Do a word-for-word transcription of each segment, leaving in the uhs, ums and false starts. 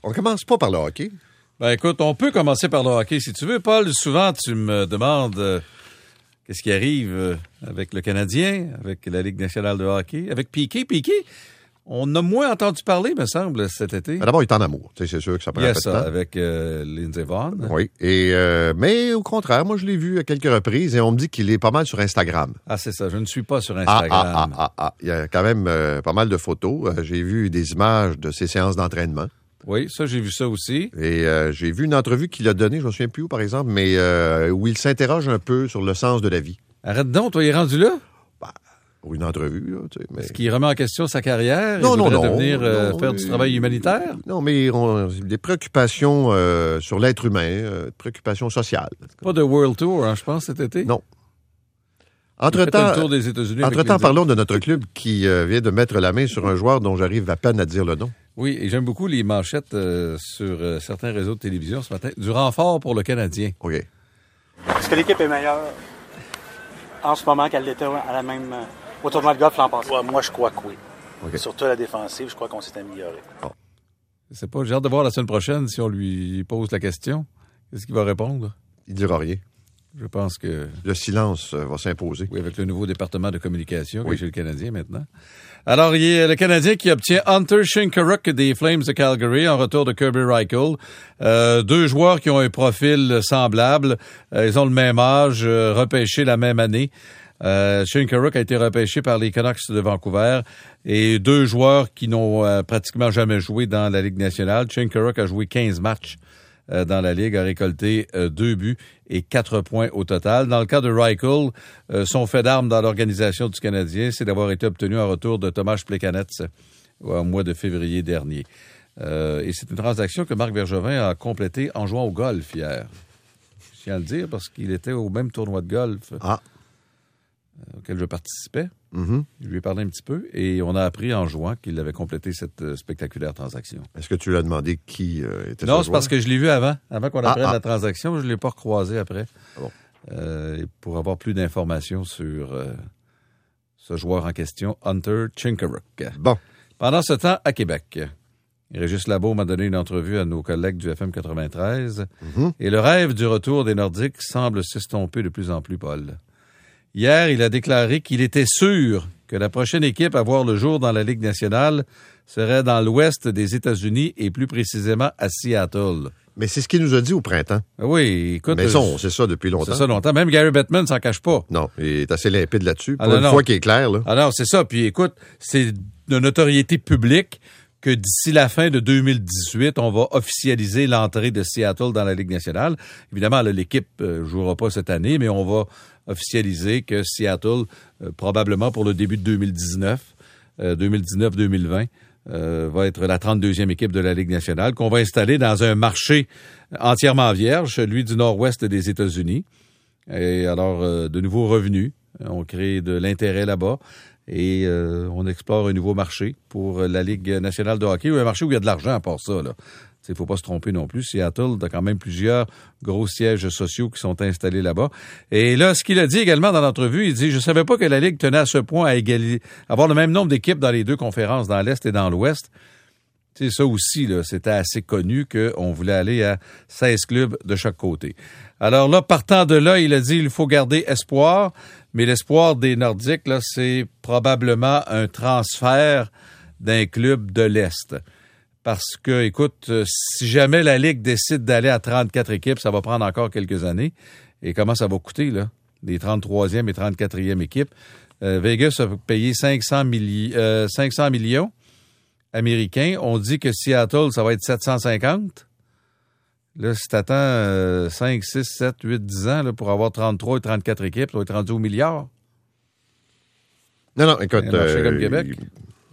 On commence pas par le hockey. Ben écoute, on peut commencer par le hockey si tu veux. Paul, souvent tu me demandes euh, qu'est-ce qui arrive euh, avec le Canadien, avec la Ligue nationale de hockey, avec Piqué. Piqué, on a moins entendu parler, me semble, cet été. Ben d'abord, il est en amour. Tu sais, c'est sûr que ça prend yes, un peu de temps. avec euh, Lindsey Vonn. Oui. Et, euh, mais au contraire, moi, je l'ai vu à quelques reprises et on me dit qu'il est pas mal sur Instagram. Ah, c'est ça. Je ne suis pas sur Ah, Instagram. ah, ah, ah, ah. Il y a quand même euh, pas mal de photos. Euh, j'ai vu des images de ses séances d'entraînement. Oui, ça, j'ai vu ça aussi. Et euh, j'ai vu une entrevue qu'il a donnée, je ne me souviens plus où, par exemple, mais euh, où il s'interroge un peu sur le sens de la vie. Arrête donc, toi, il est rendu là? Bah, ou une entrevue, là, tu sais. Mais... Est-ce qu'il remet en question sa carrière? Non, il non, non. devenir euh, non, faire mais... du travail humanitaire? Non, mais on... des préoccupations euh, sur l'être humain, euh, préoccupations sociales. Pas de World Tour, hein, je pense, cet été? Non. Entre-temps, tour des États-Unis entre-temps parlons de notre club qui euh, vient de mettre la main sur un joueur dont j'arrive à peine à dire le nom. Oui, et j'aime beaucoup les manchettes euh, sur euh, certains réseaux de télévision ce matin. Du renfort pour le Canadien. OK. Est-ce que l'équipe est meilleure en ce moment qu'elle l'était à la même, au tournoi de golf l'an passé? Ouais, moi, je crois que oui. Okay. Surtout à la défensive, je crois qu'on s'est amélioré. Bon. Je sais pas, j'ai hâte de voir la semaine prochaine si on lui pose la question. Qu'est-ce qu'il va répondre? Il dira rien. Je pense que... Le silence euh, va s'imposer. Oui, avec le nouveau département de communication oui. qui est chez le Canadien maintenant. Alors, il y a le Canadien qui obtient Hunter Shinkaruk des Flames de Calgary en retour de Kirby Reichel. Euh, deux joueurs qui ont un profil semblable. Euh, ils ont le même âge, euh, repêchés la même année. Euh, Shinkaruk a été repêché par les Canucks de Vancouver. Et deux joueurs qui n'ont euh, pratiquement jamais joué dans la Ligue nationale. Shinkaruk a joué quinze matchs euh, dans la Ligue, a récolté euh, deux buts et quatre points au total. Dans le cas de Reichel, euh, son fait d'arme dans l'organisation du Canadien, c'est d'avoir été obtenu en retour de Tomáš Plekanec au mois de février dernier. Euh, et c'est une transaction que Marc Bergevin a complétée en jouant au golf hier. Je tiens à le dire parce qu'il était au même tournoi de golf ah. euh, auquel je participais. Mm-hmm. Je lui ai parlé un petit peu et on a appris en jouant qu'il avait complété cette euh, spectaculaire transaction. Est-ce que tu lui as demandé qui euh, était Non, ce c'est parce que je l'ai vu avant, avant qu'on apprenne ah, ah. la transaction. Je ne l'ai pas recroisé après. Ah bon. euh, pour avoir plus d'informations sur euh, ce joueur en question, Hunter Shinkaruk. Bon. Pendant ce temps, à Québec, Régis Labo m'a donné une entrevue à nos collègues du F M quatre-vingt-treize Mm-hmm. et le rêve du retour des Nordiques semble s'estomper de plus en plus, Paul. Hier, il a déclaré qu'il était sûr que la prochaine équipe à voir le jour dans la Ligue nationale serait dans l'ouest des États-Unis et plus précisément à Seattle. Mais c'est ce qu'il nous a dit au printemps. Oui, écoute... Mais ça, on sait ça depuis longtemps. C'est ça longtemps. Même Gary Bettman s'en cache pas. Non, il est assez limpide là-dessus. Pour Ah, non, une non. fois qu'il est clair, là. Alors, c'est ça. Puis écoute, c'est de notoriété publique que d'ici la fin de deux mille dix-huit, on va officialiser l'entrée de Seattle dans la Ligue nationale. Évidemment, là, l'équipe ne euh, jouera pas cette année, mais on va officialiser que Seattle, euh, probablement pour le début de deux mille dix-neuf, euh, deux mille dix-neuf deux mille vingt, euh, va être la trente-deuxième équipe de la Ligue nationale, qu'on va installer dans un marché entièrement vierge, celui du nord-ouest des États-Unis. Et alors, euh, de nouveaux revenus. On crée de l'intérêt là-bas. Et euh, on explore un nouveau marché pour la Ligue nationale de hockey, un marché où il y a de l'argent à part ça, là. Il ne faut pas se tromper non plus. Seattle a quand même plusieurs gros sièges sociaux qui sont installés là-bas. Et là, ce qu'il a dit également dans l'entrevue, il dit « Je savais pas que la Ligue tenait à ce point à égaliser, avoir le même nombre d'équipes dans les deux conférences, dans l'Est et dans l'Ouest. » Tu sais, ça aussi, là, c'était assez connu qu'on voulait aller à seize clubs de chaque côté. Alors là, partant de là, il a dit il faut garder espoir, mais l'espoir des Nordiques, là, c'est probablement un transfert d'un club de l'Est. Parce que, écoute, si jamais la Ligue décide d'aller à trente-quatre équipes, ça va prendre encore quelques années. Et comment ça va coûter, là? Les trente-troisième et trente-quatrième équipes. Euh, Vegas a payé cinq cents, milli- euh, cinq cents millions américains. On dit que Seattle, ça va être sept cent cinquante. Là, si t'attends euh, cinq, six, sept, huit, dix ans là, pour avoir trente-trois et trente-quatre équipes, ça va être rendu au milliard. Non, non, écoute... Un marché euh, comme Québec. il...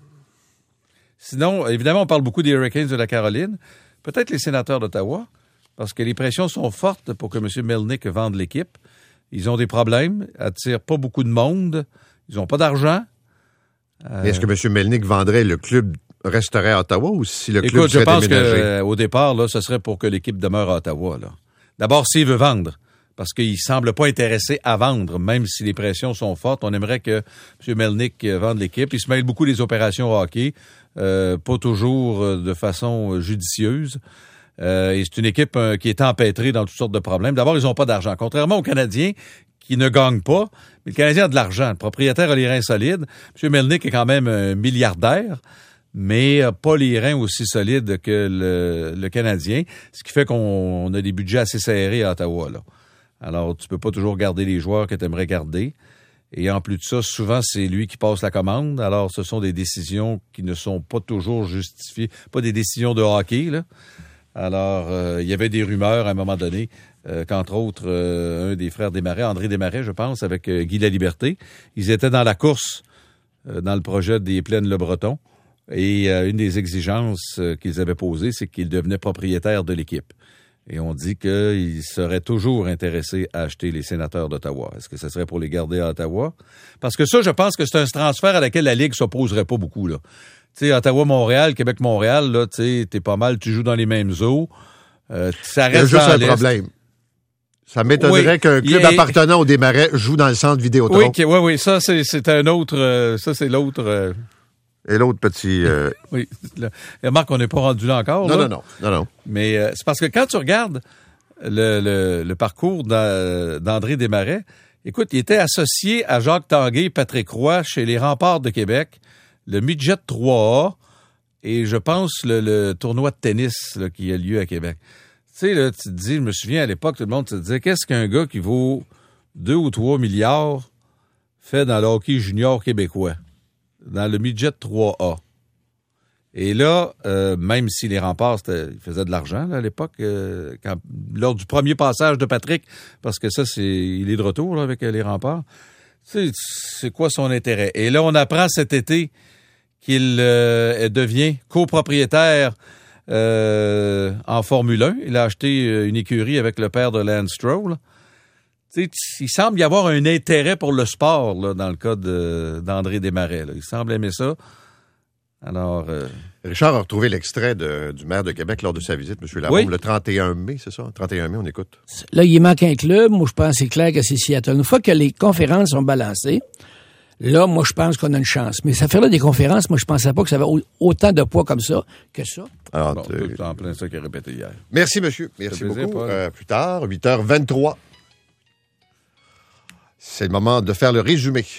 Sinon, évidemment, on parle beaucoup des Hurricanes de la Caroline. Peut-être les Sénateurs d'Ottawa, parce que les pressions sont fortes pour que M. Melnyk vende l'équipe. Ils ont des problèmes, attirent pas beaucoup de monde, ils n'ont pas d'argent. Euh... Est-ce que M. Melnyk vendrait le club, resterait à Ottawa, ou si le club Écoute, serait déménagé? Écoute, je pense qu'au départ, là, ce serait pour que l'équipe demeure à Ottawa. Là. D'abord, s'il veut vendre, parce qu'il ne semble pas intéressé à vendre, même si les pressions sont fortes. On aimerait que M. Melnyk vende l'équipe. Il se mêle beaucoup des opérations hockey. euh, pas toujours euh, de façon judicieuse. Euh, et c'est une équipe euh, qui est empêtrée dans toutes sortes de problèmes. D'abord, ils n'ont pas d'argent. Contrairement aux Canadiens, qui ne gagnent pas, mais le Canadien a de l'argent. Le propriétaire a les reins solides. M. Melnyk est quand même un milliardaire, mais pas les reins aussi solides que le, le Canadien, ce qui fait qu'on on a des budgets assez serrés à Ottawa, là. Alors, tu peux pas toujours garder les joueurs que tu aimerais garder. Et en plus de ça, souvent, c'est lui qui passe la commande. Alors, ce sont des décisions qui ne sont pas toujours justifiées. Pas des décisions de hockey, là. Alors, euh, il y avait des rumeurs à un moment donné, euh, qu'entre autres, euh, un des frères Desmarais, André Desmarais, je pense, avec euh, Guy Laliberté, ils étaient dans la course euh, dans le projet des Plaines-le Breton. Et euh, une des exigences euh, qu'ils avaient posées, c'est qu'ils devenaient propriétaires de l'équipe. Et on dit qu'ils seraient toujours intéressés à acheter les Sénateurs d'Ottawa. Est-ce que ce serait pour les garder à Ottawa? Parce que ça, je pense que c'est un transfert à laquelle la Ligue s'opposerait pas beaucoup, là. Tu sais, Ottawa-Montréal, Québec-Montréal, là, tu sais, t'es pas mal, tu joues dans les mêmes eaux. Euh, ça reste Il y a juste dans un l'Est. problème. Ça m'étonnerait Oui, qu'un club il est... appartenant au Desmarais joue dans le centre Vidéotron. Oui, oui, oui, ça, c'est, c'est un autre... Euh, ça, c'est l'autre... Euh... Et l'autre petit... Euh... oui. Là, remarque, on n'est pas rendu là encore. Non, là. non, non, non, non. Mais euh, c'est parce que quand tu regardes le, le, le parcours d'A- d'André Desmarais, écoute, il était associé à Jacques Tanguay, Patrick Roy chez les Remparts de Québec, le Midget trois A et je pense le, le tournoi de tennis là, qui a lieu à Québec. Tu sais, là, tu te dis, je me souviens à l'époque, tout le monde se disait, qu'est-ce qu'un gars qui vaut deux ou trois milliards fait dans le hockey junior québécois, dans le Midget trois A? Et là, euh, même si les Remparts, ils faisaient de l'argent là, à l'époque, euh, quand, lors du premier passage de Patrick, parce que ça, c'est il est de retour là, avec les Remparts, tu sais, c'est quoi son intérêt? Et là, on apprend cet été qu'il euh, devient copropriétaire euh, en Formule un. Il a acheté une écurie avec le père de Lance Stroll. Tu sais, il semble y avoir un intérêt pour le sport là, dans le cas de, d'André Desmarais. Là. Il semble aimer ça. Alors, euh... Richard a retrouvé l'extrait de, du maire de Québec lors de sa visite, M. Labombe, oui. Le trente et un mai, c'est ça? trente et un mai, on écoute. Là, il manque un club. Moi, je pense que c'est clair que c'est Seattle. Une fois que les conférences sont balancées, là, moi, je pense qu'on a une chance. Mais ça fait là des conférences, moi, je pensais pas que ça avait autant de poids comme ça, que ça. Alors, bon, euh... tout en plein ça qu'il a répété hier. Merci, monsieur. Merci plaisir, beaucoup. Euh, plus tard, huit heures vingt-trois. C'est le moment de faire le résumé.